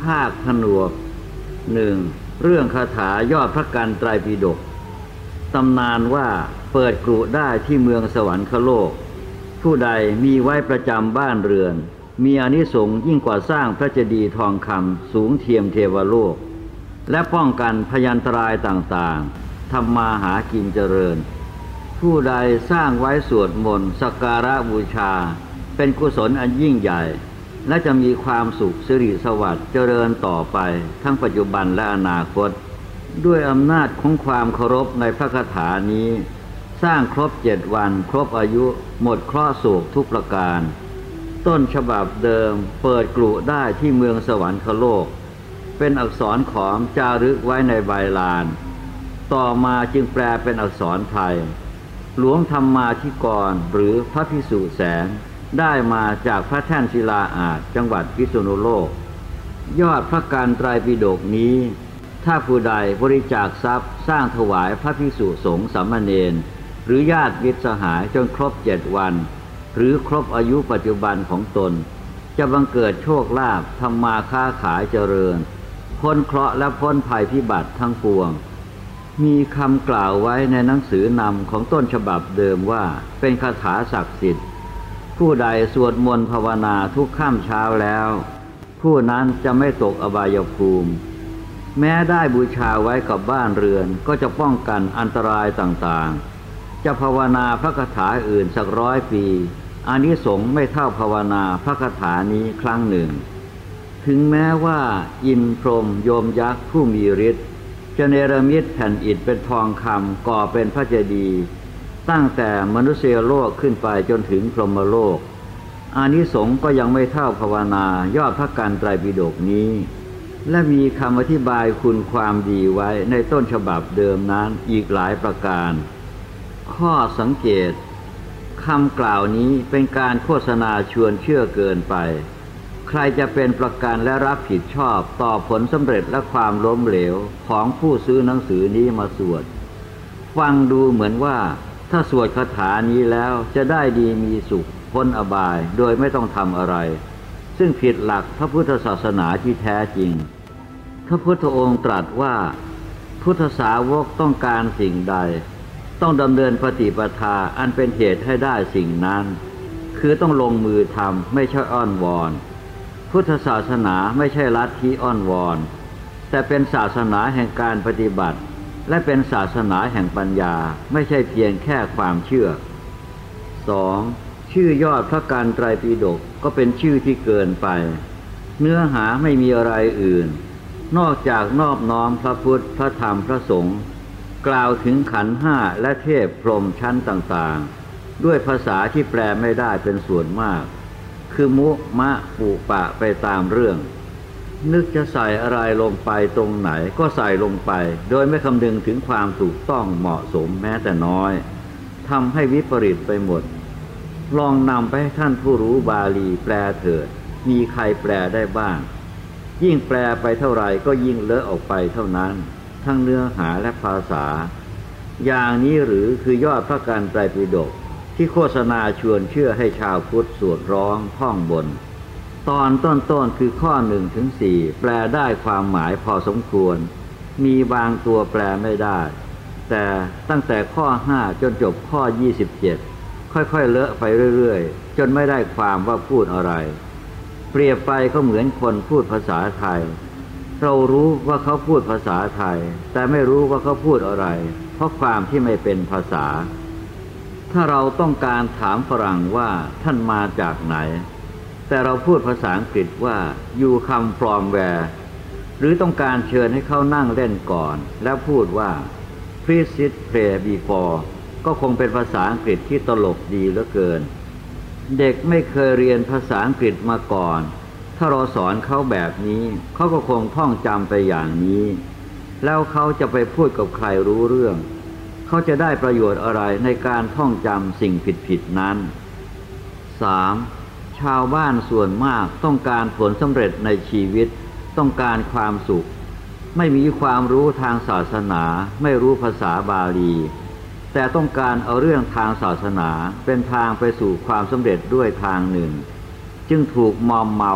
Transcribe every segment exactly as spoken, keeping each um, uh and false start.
าคผนวกหนึ่งเรื่องคาถายอดพระกันไตรปิฎกตำนานว่าเปิดกรุได้ที่เมืองสวรรคโลกผู้ใดมีไว้ประจำบ้านเรือนมีอานิสงส์ยิ่งกว่าสร้างพระเจดีย์ทองคำสูงเทียมเทวโลกและป้องกันพยันตรายต่างๆทำมาหากินเจริญผู้ใดสร้างไว้สวดมนต์สักการะบูชาเป็นกุศลอันยิ่งใหญ่และจะมีความสุขสิริสวัสดิ์เจริญต่อไปทั้งปัจจุบันและอนาคตด้วยอำนาจของความเคารพในพระคาถานี้สร้างครบเจ็ดวันครบอายุหมดเคราะห์โศกทุกประการต้นฉบับเดิมเปิดกรุได้ที่เมืองสวรรคโลกเป็นอักษรขอมจารึกไว้ในใบลานต่อมาจึงแปลเป็นอักษรไทยหลวงธรรมาธิกรหรือพระภิกษุแสนได้มาจากพระแท่นศิลาอาสน์จังหวัดพิษณุโลกยอดพระกันไตรปิฎกนี้ถ้าผู้ใดบริจาคทรัพย์สร้างถวายพระภิกษุสงฆ์สามเณรหรือญาติมิตรสหายจนครบเจ็ดวันหรือครบอายุปัจจุบันของตนจะบังเกิดโชคลาภทำมาค้าขายเจริญพ้นเคราะห์และพ้นภัยพิบัติทั้งปวงมีคำกล่าวไว้ในหนังสือนำของต้นฉบับเดิมว่าเป็นคาถาศักดิ์สิทธิ์ผู้ใดสวดมนต์ภาวนาทุกค่ำเช้าแล้วผู้นั้นจะไม่ตกอบายภูมิแม้ได้บูชาไว้กับบ้านเรือนก็จะป้องกันอันตรายต่างๆจะภาวนาพระคาถาอื่นสักร้อยปีอานิสงส์ไม่เท่าภาวนาพระคาถานี้ครั้งหนึ่งถึงแม้ว่าอินทร์พรหมโยมยักษ์ผู้มีฤทธิ์จะเนรมิตแผ่นอิฐเป็นทองคำก่อเป็นพระเจดีย์ตั้งแต่มนุษยโลกขึ้นไปจนถึงพรหมโลกอานิสงส์ก็ยังไม่เท่าภาวนายอดพระกันไตรปิฎกนี้และมีคำอธิบายคุณความดีไว้ในต้นฉบับเดิมนั้นอีกหลายประการข้อสังเกตคำกล่าวนี้เป็นการโฆษณาชวนเชื่อเกินไปใครจะเป็นประกันและรับผิดชอบต่อผลสำเร็จและความล้มเหลวของผู้ซื้อหนังสือนี้มาสวดฟังดูเหมือนว่าถ้าสวดคาถานี้แล้วจะได้ดีมีสุขพ้นอบายโดยไม่ต้องทำอะไรซึ่งผิดหลักพระพุทธศาสนาที่แท้จริงพระพุทธองค์ตรัสว่าพุทธสาวกต้องการสิ่งใดต้องดำเนินปฏิปทาอันเป็นเหตุให้ได้สิ่งนั้นคือต้องลงมือทำไม่ใช่อ้อนวอนพุทธศาสนาไม่ใช่ลัทธิอ้อนวอนแต่เป็นศาสนาแห่งการปฏิบัติและเป็นศาสนาแห่งปัญญาไม่ใช่เพียงแค่ความเชื่อ สอง. ชื่อยอดพระกันไตรปิฎกก็เป็นชื่อที่เกินไปเนื้อหาไม่มีอะไรอื่นนอกจากนอบน้อมพระพุทธพระธรรมพระสงฆ์กล่าวถึงขันธ์ห้าและเทพพรหมชั้นต่างๆด้วยภาษาที่แปลไม่ได้เป็นส่วนมากคือมุมะปุปะไปตามเรื่องนึกจะใส่อะไรลงไปตรงไหนก็ใส่ลงไปโดยไม่คำนึงถึงความถูกต้องเหมาะสมแม้แต่น้อยทำให้วิปริตไปหมดลองนำไปให้ท่านผู้รู้บาลีแปลเถิดมีใครแปลได้บ้างยิ่งแปลไปเท่าไรก็ยิ่งเลอะออกไปเท่านั้นทั้งเนื้อหาและภาษาอย่างนี้หรือคือยอดพระกันไตรปิฎกที่โฆษณาชวนเชื่อให้ชาวพุทธสวดร้องท่องบนตอนต้นๆคือข้อหนึ่งถึงสี่แปลได้ความหมายพอสมควรมีบางตัวแปลไม่ได้แต่ตั้งแต่ข้อห้าจนจบข้อยี่สิบเจ็ดค่อยๆเลอะไปเรื่อยๆจนไม่ได้ความว่าพูดอะไรเปรียบไปก็เหมือนคนพูดภาษาไทยเรารู้ว่าเขาพูดภาษาไทยแต่ไม่รู้ว่าเขาพูดอะไรเพราะความที่ไม่เป็นภาษาถ้าเราต้องการถามฝรั่งว่าท่านมาจากไหนแต่เราพูดภาษาอังกฤษว่า you come from where หรือต้องการเชิญให้เขานั่งเล่นก่อนแล้วพูดว่า please sit play before ก็คงเป็นภาษาอังกฤษที่ตลกดีเหลือเกินเด็กไม่เคยเรียนภาษาอังกฤษมาก่อนถ้าเราสอนเขาแบบนี้เขาก็คงท่องจำไปอย่างนี้แล้วเขาจะไปพูดกับใครรู้เรื่องเขาจะได้ประโยชน์อะไรในการท่องจำสิ่งผิดๆนั้น สาม. ชาวบ้านส่วนมากต้องการผลสำเร็จในชีวิตต้องการความสุขไม่มีความรู้ทางศาสนาไม่รู้ภาษาบาลีแต่ต้องการเอาเรื่องทางศาสนาเป็นทางไปสู่ความสำเร็จด้วยทางหนึ่งจึงถูกมอมเมา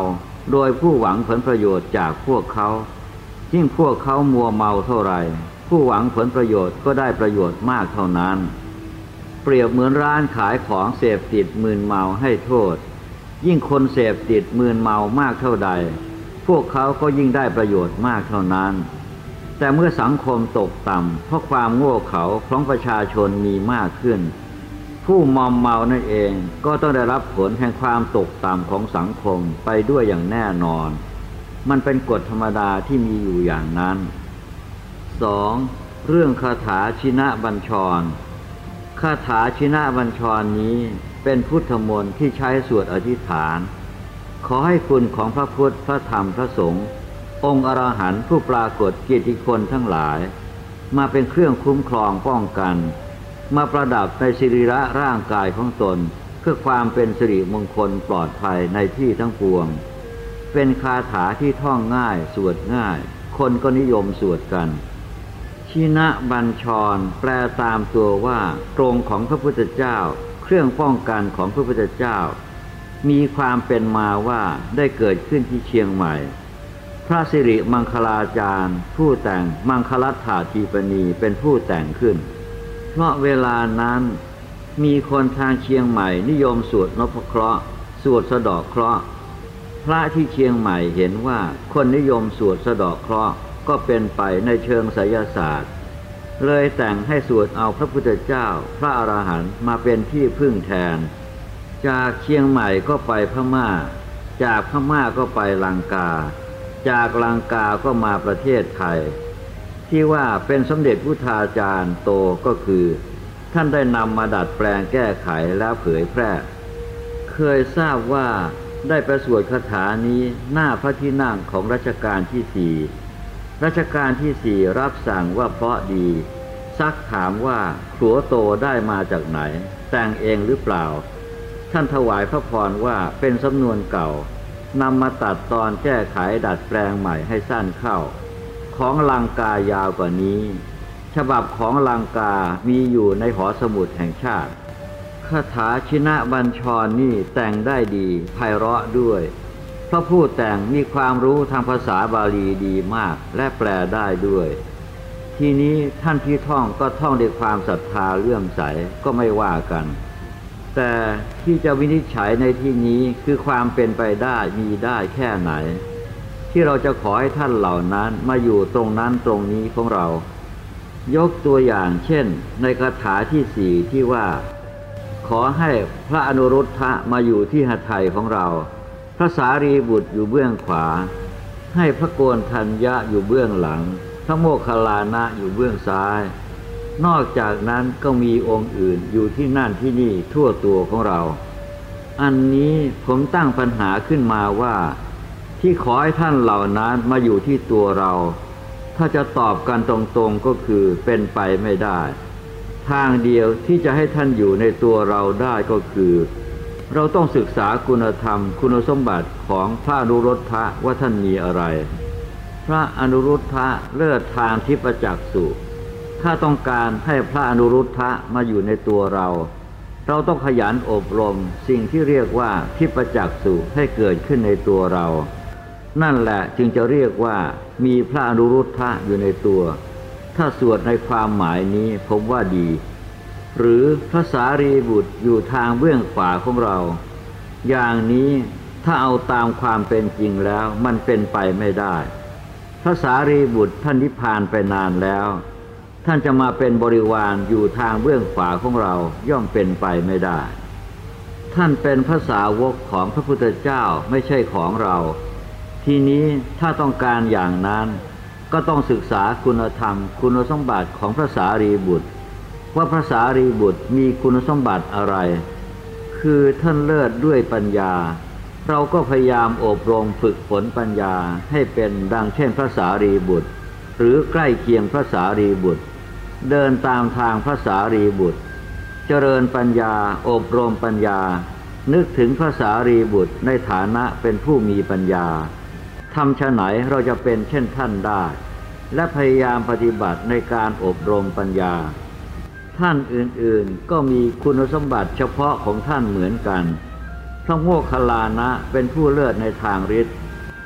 โดยผู้หวังผลประโยชน์จากพวกเขายิ่งพวกเขามัวเมาเท่าไหร่ผู้หวังผลประโยชน์ก็ได้ประโยชน์มากเท่านั้นเปรียบเหมือนร้านขายของเสพติดมึนเมาให้โทษยิ่งคนเสพติดมึนเมามากเท่าใดพวกเขาก็ยิ่งได้ประโยชน์มากเท่านั้นแต่เมื่อสังคมตกต่ำเพราะความโง่เขลาของประชาชนมีมากขึ้นผู้มอมเมานั่นเองก็ต้องได้รับผลแห่งความตกต่ำของสังคมไปด้วยอย่างแน่นอนมันเป็นกฎธรรมดาที่มีอยู่อย่างนั้น สอง. เรื่องคาถาชินะบัญชรคาถาชินะบัญชรนี้เป็นพุทธมนต์ที่ใช้สวดอธิษฐานขอให้คุณของพระพุทธพระธรรมพระสงฆ์องค์อรหันต์ผู้ปรากฏเกียรติคุณทั้งหลายมาเป็นเครื่องคุ้มครองป้องกันมาประดับในศิริระร่างกายของตนเพื่อความเป็นสิริมงคลปลอดภัยในที่ทั้งปวงเป็นคาถาที่ท่องง่ายสวดง่ายคนก็นิยมสวดกันชินะบัญชรแปลตามตัวว่ากรงของพระพุทธเจ้าเครื่องป้องกันของพระพุทธเจ้ามีความเป็นมาว่าได้เกิดขึ้นที่เชียงใหม่พระสิริมังคลาจารย์ผู้แต่งมังคลัฏฐาทีปณีเป็นผู้แต่งขึ้นเพราะเวลานั้นมีคนทางเชียงใหม่นิยมสวดนพเคราะห์สวดสะเดาะเคราะห์พระที่เชียงใหม่เห็นว่าคนนิยมสวดสะเดาะเคราะห์ก็เป็นไปในเชิงไสยศาสตร์เลยแต่งให้สวดเอาพระพุทธเจ้าพระอรหันต์มาเป็นที่พึ่งแทนจากเชียงใหม่ก็ไปพม่าจากพม่าก็ไปลังกาจากลังกาก็มาประเทศไทยที่ว่าเป็นสมเด็จพุทธาจารย์โตก็คือท่านได้นำมาดัดแปลงแก้ไขแล้วเผยแพร่เคยทราบว่าได้ประสวดคาถานี้หน้าพระที่นั่งของรัชกาลที่สี่รัชกาลที่สี่รับสั่งว่าเพราะดีซักถามว่าขัวโตได้มาจากไหนแต่งเองหรือเปล่าท่านถวายพระพรว่าเป็นสำนวนเก่านำมาตัดตอนแก้ไขดัดแปลงใหม่ให้สั้นเข้าของลังกายาวกว่านี้ฉบับของลังกามีอยู่ในหอสมุดแห่งชาติคาถาชินะบัญชรนี่แต่งได้ดีไพเราะด้วยเพราะผู้แต่งมีความรู้ทางภาษาบาลีดีมากและแปลได้ด้วยทีนี้ท่านที่ท่องก็ท่องด้วยความศรัทธาเลื่อมใสก็ไม่ว่ากันแต่ที่จะวินิจฉัยในที่นี้คือความเป็นไปได้มีได้แค่ไหนที่เราจะขอให้ท่านเหล่านั้นมาอยู่ตรงนั้นตรงนี้ของเรายกตัวอย่างเช่นในคาถาที่สี่ที่ว่าขอให้พระอนุรุทธะมาอยู่ที่หทัยของเราพระสารีบุตรอยู่เบื้องขวาให้พระโกณทัญญะอยู่เบื้องหลังพระโมคคัลลานะอยู่เบื้องซ้ายนอกจากนั้นก็มีองค์อื่นอยู่ที่นั่นที่นี่ทั่วตัวของเราอันนี้ผมตั้งปัญหาขึ้นมาว่าที่ขอให้ท่านเหล่านั้นมาอยู่ที่ตัวเราถ้าจะตอบกันตรงๆก็คือเป็นไปไม่ได้ทางเดียวที่จะให้ท่านอยู่ในตัวเราได้ก็คือเราต้องศึกษาคุณธรรมคุณสมบัติของพระอนุรุทธะว่าท่านมีอะไรพระอนุรุทธะเลิศทางทิพจักษุถ้าต้องการให้พระอนุรุทธะมาอยู่ในตัวเราเราต้องขยันอบรมสิ่งที่เรียกว่าทิพจักษุให้เกิดขึ้นในตัวเรานั่นแหละจึงจะเรียกว่ามีพระอนุรุทธะอยู่ในตัวถ้าสวดในความหมายนี้ผมว่าดีหรือพระสารีบุตรอยู่ทางเบื้องขวาของเราอย่างนี้ถ้าเอาตามความเป็นจริงแล้วมันเป็นไปไม่ได้พระสารีบุตรท่านนิพพานไปนานแล้วท่านจะมาเป็นบริวารอยู่ทางเบื้องขวาของเราย่อมเป็นไปไม่ได้ท่านเป็นพระสาวกของพระพุทธเจ้าไม่ใช่ของเราทีนี้ถ้าต้องการอย่างนั้นก็ต้องศึกษาคุณธรรมคุณสมบัติของพระสารีบุตรว่าพระสารีบุตรมีคุณสมบัติอะไรคือท่านเลิศด้วยปัญญาเราก็พยายามอบรมฝึกฝนปัญญาให้เป็นดังเช่นพระสารีบุตรหรือใกล้เคียงพระสารีบุตรเดินตามทางพระสารีบุตรเจริญปัญญาอบรมปัญญานึกถึงพระสารีบุตรในฐานะเป็นผู้มีปัญญาทำฉะไหนเราจะเป็นเช่นท่านได้และพยายามปฏิบัติในการอบรมปัญญาท่านอื่นๆก็มีคุณสมบัติเฉพาะของท่านเหมือนกันพระโมคคัลลานะเป็นผู้เลิศในทางฤทธิ์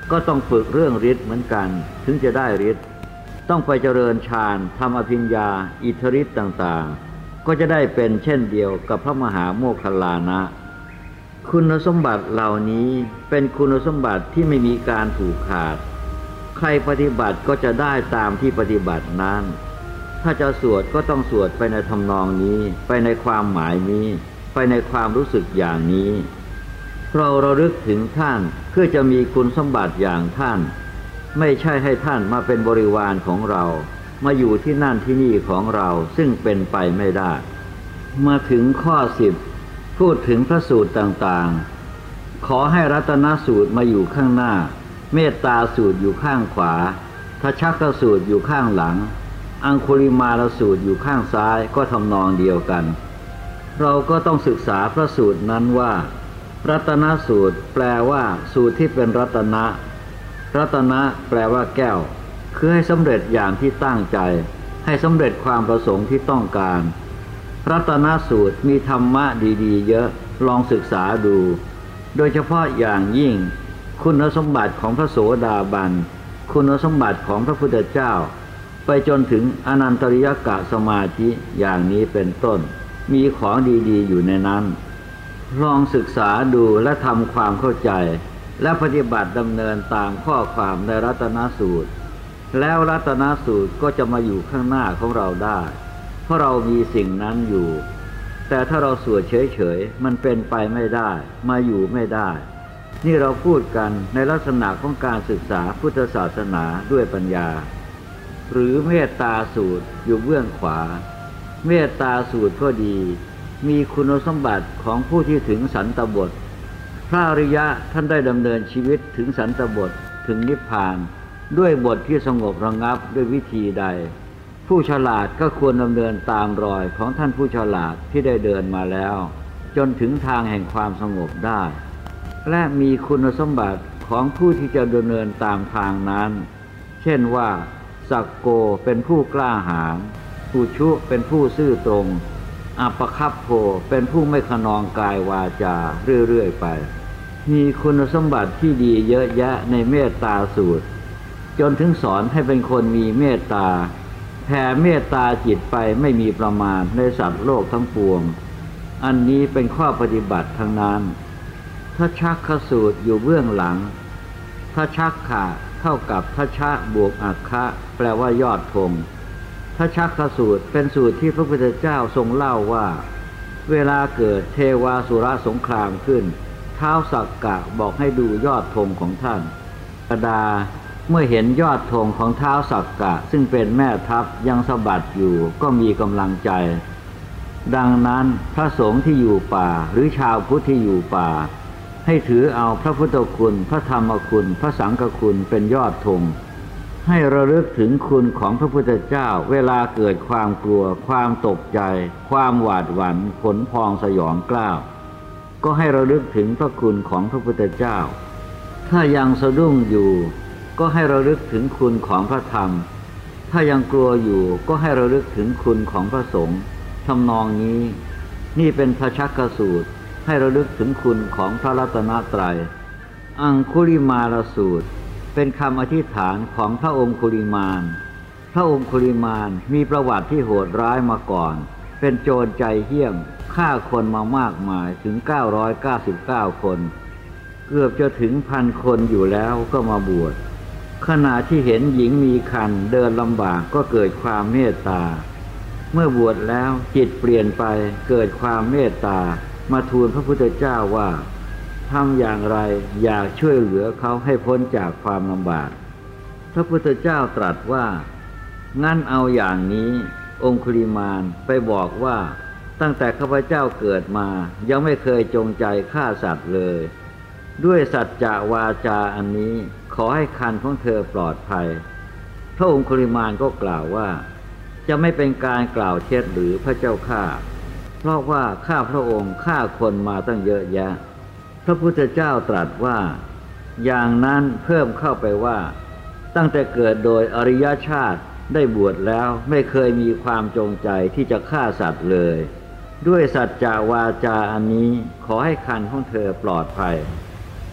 ก็ต้องฝึกเรื่องฤทธิ์เหมือนกันถึงจะได้ฤทธิ์ต้องไปเจริญฌานทำอภิญญาอิทธิฤทธิ์ต่างๆก็จะได้เป็นเช่นเดียวกับพระมหาโมคคัลลานะคุณสมบัติเหล่านี้เป็นคุณสมบัติที่ไม่มีการผูกขาดใครปฏิบัติก็จะได้ตามที่ปฏิบัตินั้นถ้าจะสวดก็ต้องสวดไปในทำนองนี้ไปในความหมายนี้ไปในความรู้สึกอย่างนี้เราระลึกถึงท่านเพื่อจะมีคุณสมบัติอย่างท่านไม่ใช่ให้ท่านมาเป็นบริวารของเรามาอยู่ที่นั่นที่นี่ของเราซึ่งเป็นไปไม่ได้มาถึงข้อสิบพูดถึงพระสูตรต่างๆขอให้รัตนสูตรมาอยู่ข้างหน้าเมตตาสูตรอยู่ข้างขวาทัชชักสูตรอยู่ข้างหลังอังคุลิมาลสูตรอยู่ข้างซ้ายก็ทำนองเดียวกันเราก็ต้องศึกษาพระสูตรนั้นว่ารัตนสูตรแปลว่าสูตรที่เป็นรัตนะรัตนะแปลว่าแก้วคือให้สำเร็จอย่างที่ตั้งใจให้สำเร็จความประสงค์ที่ต้องการรัตนสูตรมีธรรมะดีๆเยอะลองศึกษาดูโดยเฉพาะอย่างยิ่งคุณสมบัติของพระโสดาบันคุณสมบัติของพระพุทธเจ้าไปจนถึงอนันตริยกะสมาธิอย่างนี้เป็นต้นมีของดีๆอยู่ในนั้นลองศึกษาดูและทำความเข้าใจและปฏิบัติดำเนินตามข้อความในรัตนสูตรแล้วรัตนสูตรก็จะมาอยู่ข้างหน้าของเราได้เพราะเรามีสิ่งนั้นอยู่แต่ถ้าเราสวดเฉยๆมันเป็นไปไม่ได้มาอยู่ไม่ได้นี่เราพูดกันในลักษณะของการศึกษาพุทธศาสนาด้วยปัญญาหรือเมตตาสูตรอยู่เบื้องขวาเมตตาสูตรก็ดีมีคุณสมบัติของผู้ที่ถึงสันตบทพระอริยะท่านได้ดำเนินชีวิตถึงสันตบทถึงนิพพานด้วยบทที่สงบระงับด้วยวิธีใดผู้ฉลาดก็ควรดำเนินตามรอยของท่านผู้ฉลาดที่ได้เดินมาแล้วจนถึงทางแห่งความสงบได้และมีคุณสมบัติของผู้ที่จะดำเนินตามทางนั้นเช่นว่าสักโกเป็นผู้กล้าหาญอุชุเป็นผู้ซื่อตรงอัปปคัพโพเป็นผู้ไม่ขนองกายวาจาเรื่อยๆไปมีคุณสมบัติที่ดีเยอะแยะในเมตตาสูตรจนถึงสอนให้เป็นคนมีเมตตาแผ่เมตตาจิตไปไม่มีประมาณในสัตว์โลกทั้งปวงอันนี้เป็นข้อปฏิบัติทั้งนั้นทัชชักขสูตรอยู่เบื้องหลังทัชชักขะเท่ากับทัชชะบวกอัคคะแปลว่ายอดธงทัชชักขสูตรเป็นสูตรที่พระพุทธเจ้าทรงเล่าว่าเวลาเกิดเทวาสุรสงครามขึ้นท้าวสักกะบอกให้ดูยอดธงของท่านกดาเมื่อเห็นยอดธงของท้าวสักกะซึ่งเป็นแม่ทัพยังสะบัดอยู่ก็มีกำลังใจดังนั้นพระสงฆ์ที่อยู่ป่าหรือชาวพุทธที่อยู่ป่าให้ถือเอาพระพุทธคุณพระธรรมคุณพระสังฆคุณเป็นยอดธงให้ระลึกถึงคุณของพระพุทธเจ้าเวลาเกิดความกลัวความตกใจความหวาดหวั่นขนพองสยองกล้าวก็ให้ระลึกถึงพระคุณของพระพุทธเจ้าถ้ายังสะดุ้งอยู่ก็ให้ระลึกถึงคุณของพระธรรมถ้ายังกลัวอยู่ก็ให้ระลึกถึงคุณของพระสงฆ์ทำนองนี้นี่เป็นทัชชักขสูตรให้ระลึกถึงคุณของพระรัตนตรัยอังคุลิมาลสูตรเป็นคำอธิษฐานของพระองคุลิมานพระองคุลิมานมีประวัติที่โหดร้ายมาก่อนเป็นโจรใจเหี้ยมฆ่าคนมามากมายถึงเก้าร้อยเก้าสิบเก้าคนเกือบจะถึงพันคนอยู่แล้วก็มาบวชขณะที่เห็นหญิงมีครรภ์เดินลำบากก็เกิดความเมตตาเมื่อบวชแล้วจิตเปลี่ยนไปเกิดความเมตตามาทูลพระพุทธเจ้าว่าทำอย่างไรอยากช่วยเหลือเขาให้พ้นจากความลำบากพระพุทธเจ้าตรัสว่างั้นเอาอย่างนี้องคุลิมานไปบอกว่าตั้งแต่ข้าพเจ้าเกิดมายังไม่เคยจงใจฆ่าสัตว์เลยด้วยสัจจะวาจาอันนี้ขอให้ครรภ์ของเธอปลอดภัยพระองคุลิมานก็กล่าวว่าจะไม่เป็นการกล่าวเท็จหรือพระเจ้าข้าเพราะว่าข้าพระองค์ฆ่าคนมาตั้งเยอะแยะพระพุทธเจ้าตรัสว่าอย่างนั้นเพิ่มเข้าไปว่าตั้งแต่เกิดโดยอริยชาติได้บวชแล้วไม่เคยมีความจงใจที่จะฆ่าสัตว์เลยด้วยสัจจะวาจาอันนี้ขอให้ครรภ์ของเธอปลอดภัยท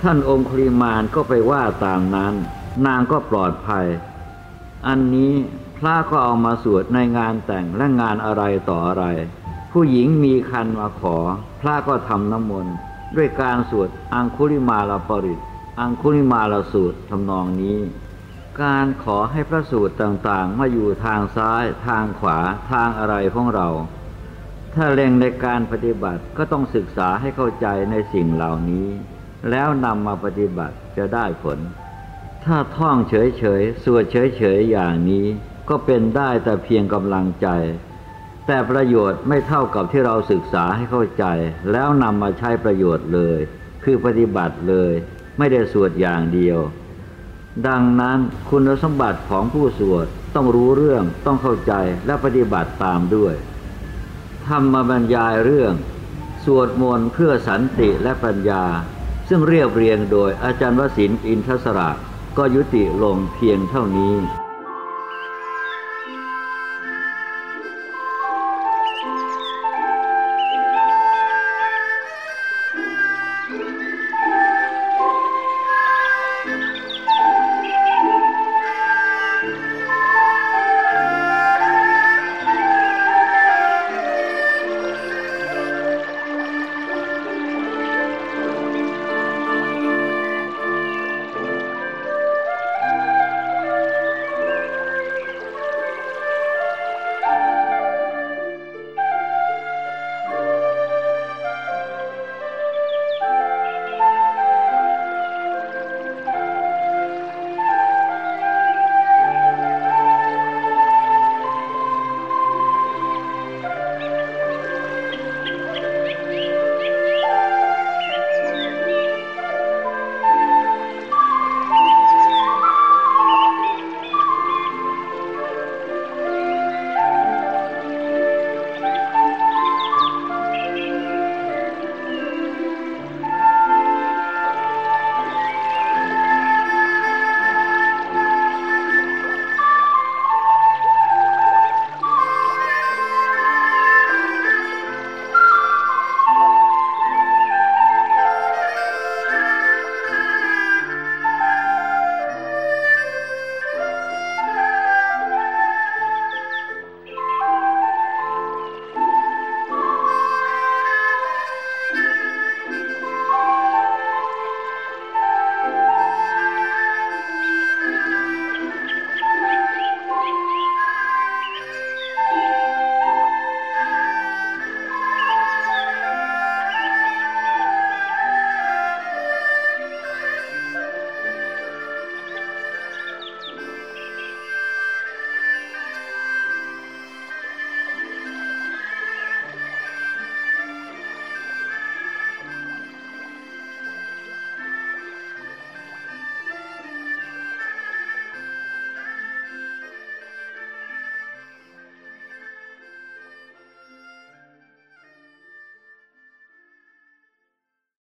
ท่านองคุลิมานก็ไปว่าตามนั้นนางก็ปลอดภัยอันนี้พระก็เอามาสวดในงานแต่งและงานอะไรต่ออะไรผู้หญิงมีคันมาขอพระก็ทำน้ำมนต์ด้วยการสวดอังคุลิมาลปริตอังคุลิมาลสูตรทำนองนี้การขอให้พระสูตรต่างๆมาอยู่ทางซ้ายทางขวาทางอะไรของเราถ้าเล็งในการปฏิบัติก็ต้องศึกษาให้เข้าใจในสิ่งเหล่านี้แล้วนำมาปฏิบัติจะได้ผลถ้าท่องเฉยๆสวดเฉยๆอย่างนี้ก็เป็นได้แต่เพียงกำลังใจแต่ประโยชน์ไม่เท่ากับที่เราศึกษาให้เข้าใจแล้วนำมาใช้ประโยชน์เลยคือปฏิบัติเลยไม่ได้สวดอย่างเดียวดังนั้นคุณสมบัติของผู้สวดต้องรู้เรื่องต้องเข้าใจและปฏิบัติตามด้วยธรรมบรรยายเรื่องสวดมนต์เพื่อสันติและปัญญาซึ่งเรียบเรียงโดยอาจารย์วสินทร์อินทศระก็ยุติลงเพียงเท่านี้